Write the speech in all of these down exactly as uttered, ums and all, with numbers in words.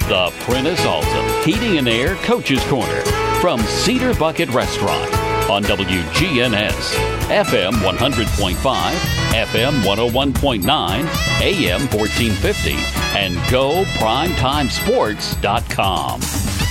the Prentice Alsop Heating and Air Coach's Corner from Cedar Bucket Restaurant on W G N S, F M one hundred point five, F M one oh one point nine, A M fourteen fifty, and go primetime sports dot com.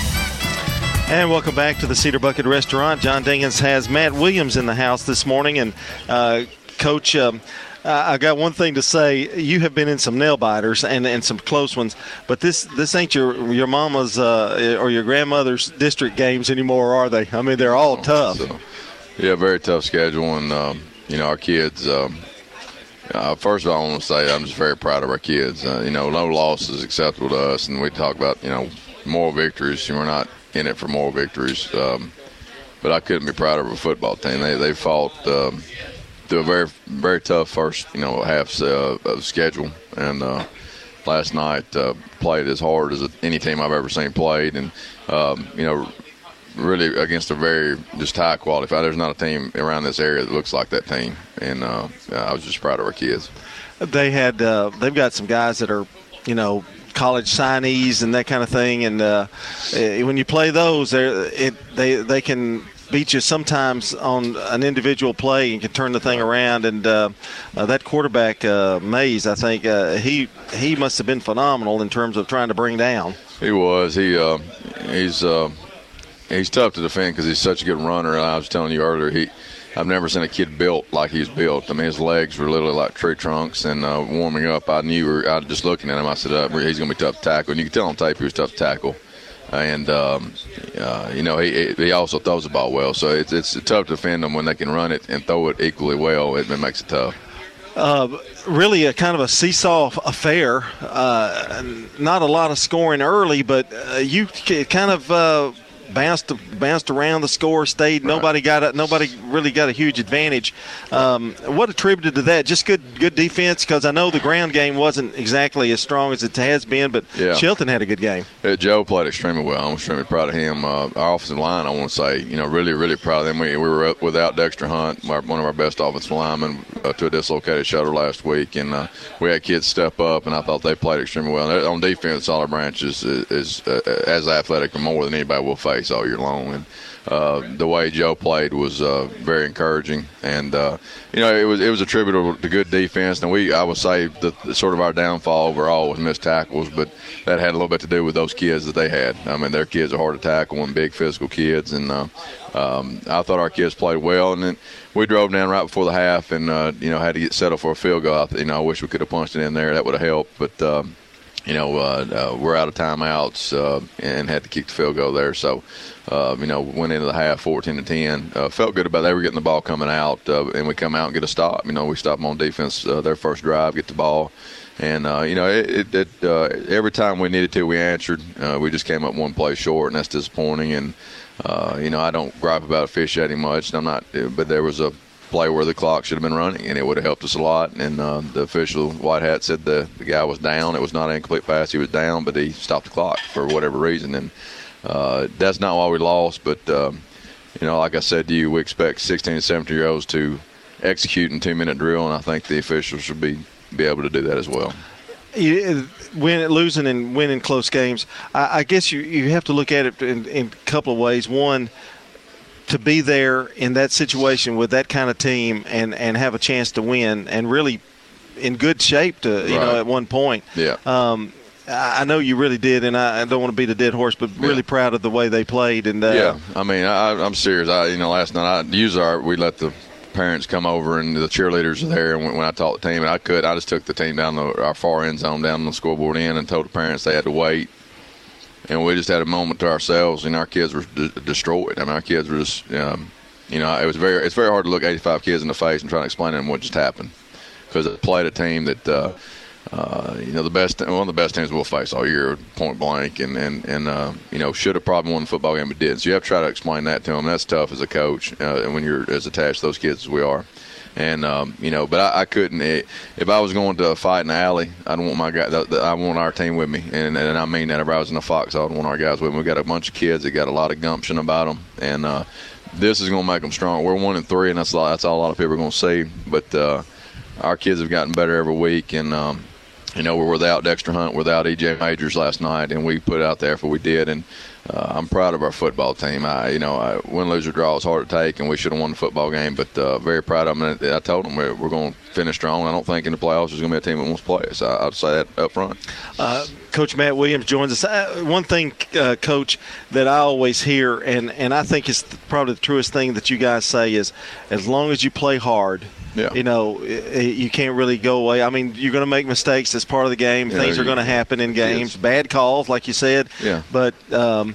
And welcome back to the Cedar Bucket Restaurant. John Dinkins has Matt Williams in the house this morning. And, uh, Coach, um, I got one thing to say. You have been in some nail biters and, and some close ones, but this this ain't your your mama's uh, or your grandmother's district games anymore, are they? I mean, they're all tough. So, yeah, very tough schedule. And, um, you know, our kids um, – Uh, first of all, I want to say I'm just very proud of our kids. Uh, you know, no loss is acceptable to us, and we talk about, you know, moral victories. We're not in it for moral victories. Um, but I couldn't be prouder of a football team. They they fought um, through a very, very tough first, you know, half uh, of schedule. And uh, last night uh, played as hard as any team I've ever seen played. And, um, you know, really against a very just high quality. There's not a team around this area that looks like that team, and uh, I was just proud of our kids. They had uh, they've got some guys that are, you know, college signees and that kind of thing, and uh, when you play those, it they they can beat you sometimes on an individual play and can turn the thing around. And uh, uh, that quarterback uh, Mays, I think uh, he he must have been phenomenal in terms of trying to bring down. He was. He uh, he's. Uh, He's tough to defend because he's such a good runner. I was telling you earlier, he, I've never seen a kid built like he's built. I mean, his legs were literally like tree trunks. And uh, warming up, I knew, I was just looking at him, I said, uh, he's going to be tough to tackle. And you can tell on tape he was tough to tackle. And, um, uh, you know, he he also throws the ball well. So it's, it's tough to defend them when they can run it and throw it equally well. It, it makes it tough. Uh, really a kind of a seesaw affair. Uh, not a lot of scoring early, but uh, you kind of uh, – Bounced, bounced around the score, stayed. Right. Nobody got a, Nobody really got a huge advantage. Um, what attributed to that? Just good, good defense. Because I know the ground game wasn't exactly as strong as it has been, but yeah. Shelton had a good game. Uh, Joe played extremely well. I'm extremely proud of him. Uh, our offensive line, I want to say, you know, really, really proud of them. We, we were up without Dexter Hunt, our, one of our best offensive linemen, uh, to a dislocated shoulder last week, and uh, we had kids step up, and I thought they played extremely well. And on defense, Olive Branch is, is, is uh, as athletic or more than anybody will face all year long, and uh, the way Joe played was uh, very encouraging. And uh, you know, it was it was attributable to good defense. And we, I would say, the, the sort of our downfall overall was missed tackles, but that had a little bit to do with those kids that they had. I mean, their kids are hard to tackle and big physical kids, and uh, um, I thought our kids played well. And then we drove down right before the half, and uh, you know, had to get settled for a field goal. I, you know, I wish we could have punched it in there. That would have helped, but. Um, You know, uh, uh, we're out of timeouts uh, and had to kick the field goal there. So, uh, you know, went into the half fourteen to ten. Uh, felt good about that. They were getting the ball coming out, uh, and we come out and get a stop. You know, we stop them on defense, uh, their first drive, get the ball. And, uh, you know, it, it, it uh, every time we needed to, we answered. Uh, we just came up one play short, and that's disappointing. And, uh, you know, I don't gripe about officiating much. I'm not, but there was a play where the clock should have been running, and it would have helped us a lot. And uh, the official, White Hat, said the, the guy was down. It was not an incomplete pass. He was down, but he stopped the clock for whatever reason. And uh, that's not why we lost. But, um, you know, like I said to you, we expect sixteen and seventeen-year-olds to execute in two-minute drill, and I think the officials should be, be able to do that as well. You, win, losing and winning close games, I, I guess you, you have to look at it in, in a couple of ways. One, to be there in that situation with that kind of team and, and have a chance to win and really in good shape to, you right. know, at one point. Yeah. Um, I know you really did, and I, I don't want to beat a dead horse, but really yeah. proud of the way they played. And uh, yeah, I mean, I, I'm serious. I, you know, last night I usually our, we let the parents come over and the cheerleaders are there. And when, when I taught the team, and I could, I just took the team down the, our far end zone, down the scoreboard end, and told the parents they had to wait. And we just had a moment to ourselves, and our kids were d- destroyed. I mean, our kids were just, um, you know, it was very, it's very hard to look eighty-five kids in the face and try to explain to them what just happened, because they played a team that, uh, uh, you know, the best, one of the best teams we'll face all year, point blank, and and and uh, you know, should have probably won the football game, but didn't. So you have to try to explain that to them. That's tough as a coach, uh, and when you're as attached to those kids as we are. And, um, you know, but I, I couldn't. It, if I was going to a fight in the alley, I'd want my guy. I want our team with me, and, and I mean that. If I was in a Fox, I'd want our guys with me. We got a bunch of kids that got a lot of gumption about them, and uh, this is going to make them strong. We're one and three, and that's a lot, that's all a lot of people are going to see. But uh, our kids have gotten better every week, and um, You know, we're without Dexter Hunt, without E J Majors last night, and we put out the effort we did. And uh, I'm proud of our football team. I, you know, I, win, lose, or draw is hard to take, and we should have won the football game. But uh, very proud of them. And I told them we're, we're going to finish strong. I don't think in the playoffs there's going to be a team that wants to play us. I'll say that up front. Uh, Coach Matt Williams joins us. Uh, one thing, uh, Coach, that I always hear, and, and I think it's probably the truest thing that you guys say is, as long as you play hard, yeah. you know, you can't really go away. I mean, you're going to make mistakes. That's part of the game. Yeah, Things are going to happen in games. Yes. Bad calls, like you said. Yeah. But um,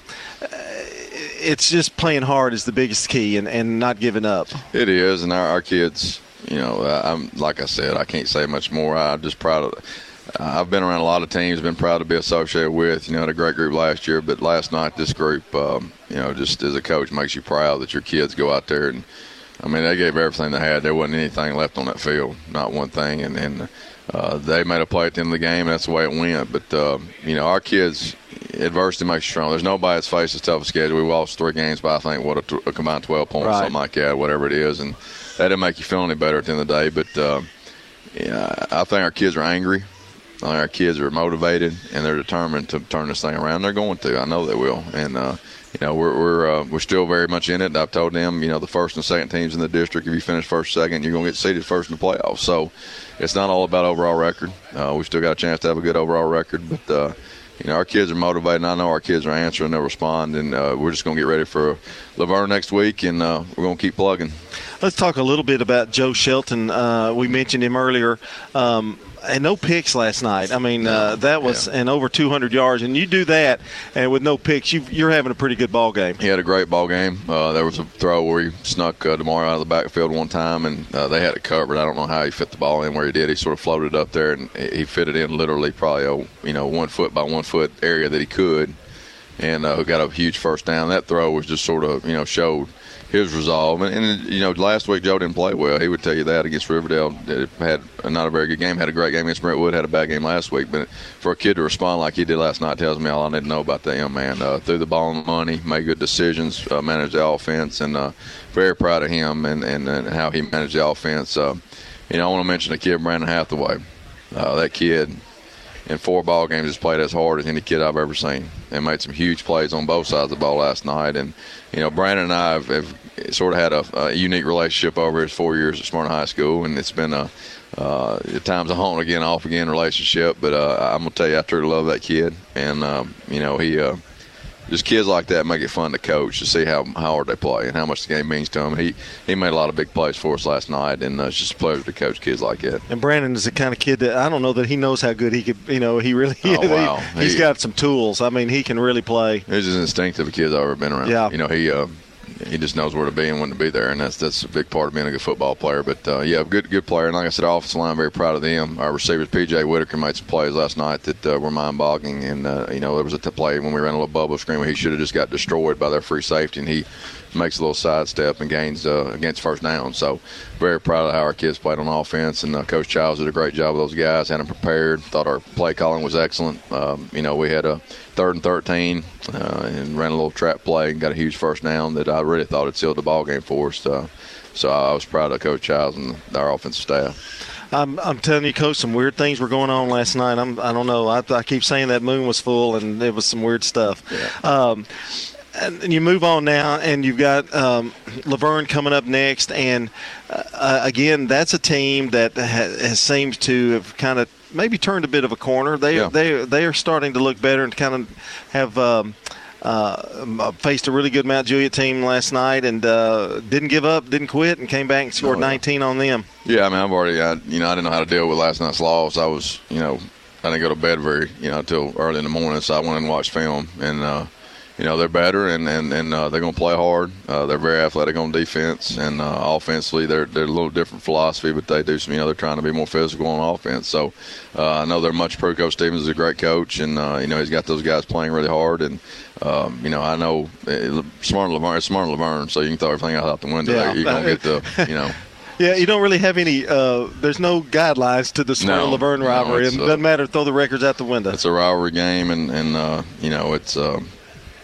it's just playing hard is the biggest key, and, and not giving up. It is, and our, our kids, you know, I'm like I said, I can't say much more. I'm just proud of it. Uh, I've been around a lot of teams, been proud to be associated with. You know, had a great group last year, but last night this group, um, you know, just as a coach makes you proud that your kids go out there and, I mean, they gave everything they had. There wasn't anything left on that field, not one thing. And, and uh, they made a play at the end of the game, and that's the way it went. But, uh, you know, our kids, adversity makes you strong. There's nobody that's faced as tough a schedule. We lost three games by, I think, what, a, a combined twelve points, right. something like that, whatever it is. And that didn't make you feel any better at the end of the day. But, uh, yeah, I think our kids are angry. I think our kids are motivated, and they're determined to turn this thing around. They're going to. I know they will. And, uh, you know, we're we're uh, we're still very much in it. I've told them, you know, the first and second teams in the district, if you finish first, second, you're going to get seeded first in the playoffs. So it's not all about overall record. Uh, we've still got a chance to have a good overall record. But, uh, you know, our kids are motivated, and I know our kids are answering. They'll respond, and uh, we're just going to get ready for Laverne next week, and uh, we're going to keep plugging. Let's talk a little bit about Joe Shelton. Uh, we mentioned him earlier. Um, And no picks last night. I mean, uh, that was yeah. and over two hundred yards. And you do that, and with no picks, you, you're having a pretty good ball game. He had a great ball game. Uh, there was a throw where he snuck uh, DeMar out of the backfield one time, and uh, they had it covered. I don't know how he fit the ball in where he did. He sort of floated up there, and he fit it in literally probably a you know one foot by one foot area that he could, and uh, got a huge first down. That throw was just sort of you know showed his resolve. And, and, you know, last week Joe didn't play well. He would tell you that against Riverdale. Had not a very good game. Had a great game against Brentwood. Had a bad game last week. But for a kid to respond like he did last night tells me all I need to know about that young man. Uh, threw the ball on the money, made good decisions, uh, managed the offense, and uh, very proud of him and, and, and how he managed the offense. Uh, you know, I want to mention the kid, Brandon Hathaway. Uh, that kid in four ball games has played as hard as any kid I've ever seen and made some huge plays on both sides of the ball last night. And, you know, Brandon and I have, have sort of had a, a unique relationship over his four years at Smyrna High School, and it's been a uh, at times a on again, off again relationship. But uh, I'm gonna tell you, I truly love that kid, and um, you know, he uh, just kids like that make it fun to coach to see how, how hard they play and how much the game means to them. He he made a lot of big plays for us last night, and uh, it's just a pleasure to coach kids like that. And Brandon is the kind of kid that I don't know that he knows how good he could. You know, he really oh, wow. he, he's he, got some tools. I mean, he can really play. He's as instinctive a kid I've ever been around. Yeah. You know, he. Uh, He just knows where to be and when to be there, and that's that's a big part of being a good football player. But, uh, yeah, good good player. And like I said, our offensive line, I'm very proud of them. Our receivers, P J Whitaker, made some plays last night that uh, were mind-boggling. And, uh, you know, there was a play when we ran a little bubble screen where he should have just got destroyed by their free safety, and he makes a little sidestep and gains uh, against first down. So very proud of how our kids played on offense. And uh, Coach Childs did a great job with those guys, had them prepared. Thought our play calling was excellent. Um, you know, we had a third and thirteen uh, and ran a little trap play and got a huge first down that I really thought had sealed the ball game for us. Uh, so I was proud of Coach Childs and our offensive staff. I'm, I'm telling you, Coach, some weird things were going on last night. I'm, I don't know. I, I keep saying that moon was full, and it was some weird stuff. Yeah. Um, and you move on now, and you've got um, Laverne coming up next. And, uh, again, that's a team that has, has seems to have kind of maybe turned a bit of a corner. They, yeah. they, they are starting to look better and kind of have um, uh, faced a really good Mount Juliet team last night and uh, didn't give up, didn't quit, and came back and scored oh, yeah. nineteen on them. Yeah, I mean, I've already, I, you know, I didn't know how to deal with last night's loss. I was, you know, I didn't go to bed very, you know, until early in the morning, so I went and watched film. And, uh, you know, they're better, and, and, and uh, they're going to play hard. Uh, they're very athletic on defense, and uh, offensively they're they're a little different philosophy, but they do some, you know, they're trying to be more physical on offense. So uh, I know they're much improved. Coach Stevens is a great coach, and, uh, you know, he's got those guys playing really hard. And, um, you know, I know uh, Smart Laverne, it's Smart Laverne, so you can throw everything out the window. Yeah. You're going to get the, you know. Yeah, you don't really have any uh, – there's no guidelines to the Smyrna no, Laverne rivalry. No, it doesn't matter. Throw the records out the window. It's a rivalry game, and, and uh, you know, it's uh, –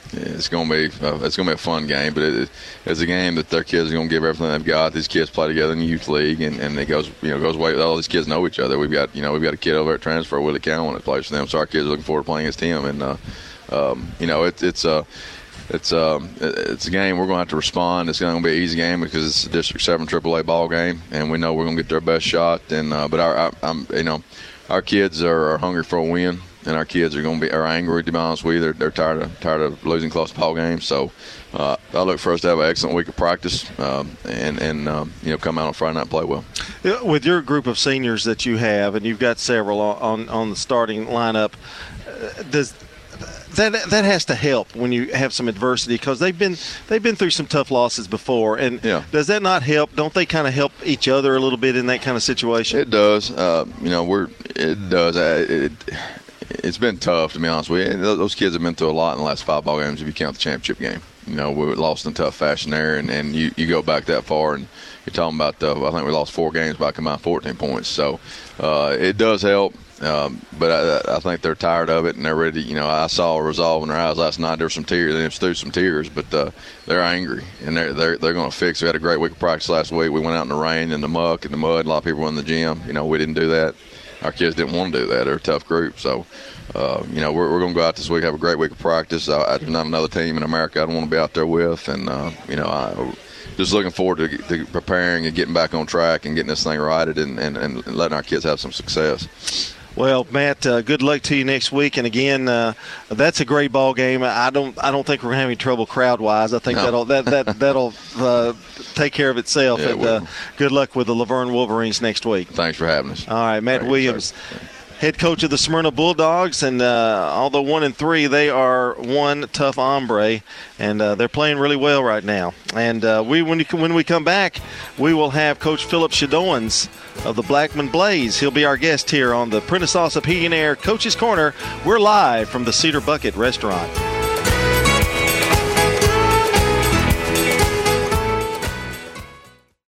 it's going to be uh, it's going to be a fun game, but it, it's a game that their kids are going to give everything they've got. These kids play together in the youth league, and, and it goes you know goes way. All these kids know each other. We've got you know we've got a kid over at transfer, Willie Cowan, that plays for them, so our kids are looking forward to playing against him. And uh, um, you know it, it's a uh, it's um it's a game we're going to have to respond. It's going to be an easy game because it's a District Seven triple A ball game, and we know we're going to get their best shot. And uh, but our, our I'm, you know our kids are, are hungry for a win. And our kids are going to be are angry, to be honest with you. They're, they're tired of tired of losing close ball games. So uh, I look for us to have an excellent week of practice um, and and um, you know come out on Friday night and play well. With your group of seniors that you have, and you've got several on on the starting lineup, uh, does that that has to help when you have some adversity because they've been they've been through some tough losses before. And yeah. does that not help? Don't they kind of help each other a little bit in that kind of situation? It does. Uh, you know, we're it does. Uh, it, It's been tough, to be honest with you. Those kids have been through a lot in the last five ball games if you count the championship game. You know, we lost in tough fashion there, and, and you, you go back that far, and you're talking about, uh, I think we lost four games by combined fourteen points. So uh, it does help, um, but I, I think they're tired of it, and they're ready. You know, I saw a resolve in their eyes last night. There were some tears. They threw some tears, but uh, they're angry, and they're, they're, they're going to fix it. We had a great week of practice last week. We went out in the rain, in the muck, in the mud. A lot of people were in the gym. You know, we didn't do that. Our kids didn't want to do that. They're a tough group. So, uh, you know, we're, we're going to go out this week, have a great week of practice. I, I, there's not another team in America I don't want to be out there with. And, uh, you know, I just looking forward to, to preparing and getting back on track and getting this thing righted and, and, and letting our kids have some success. Well, Matt, uh, good luck to you next week. And again, uh, that's a great ball game. I don't, I don't think we're having trouble crowd-wise. I think no. that'll that that that'll uh, take care of itself. Yeah, and uh, good luck with the Laverne Wolverines next week. Thanks for having us. All right, Matt Thank Williams, head coach of the Smyrna Bulldogs, and uh, although one and three, they are one tough hombre, and uh, they're playing really well right now. And uh, we, when you, when we come back, we will have Coach Philip Shadowans of the Blackman Blaze. He'll be our guest here on the Prentice Allsup Heating and Air Coach's Corner. We're live from the Cedar Bucket Restaurant.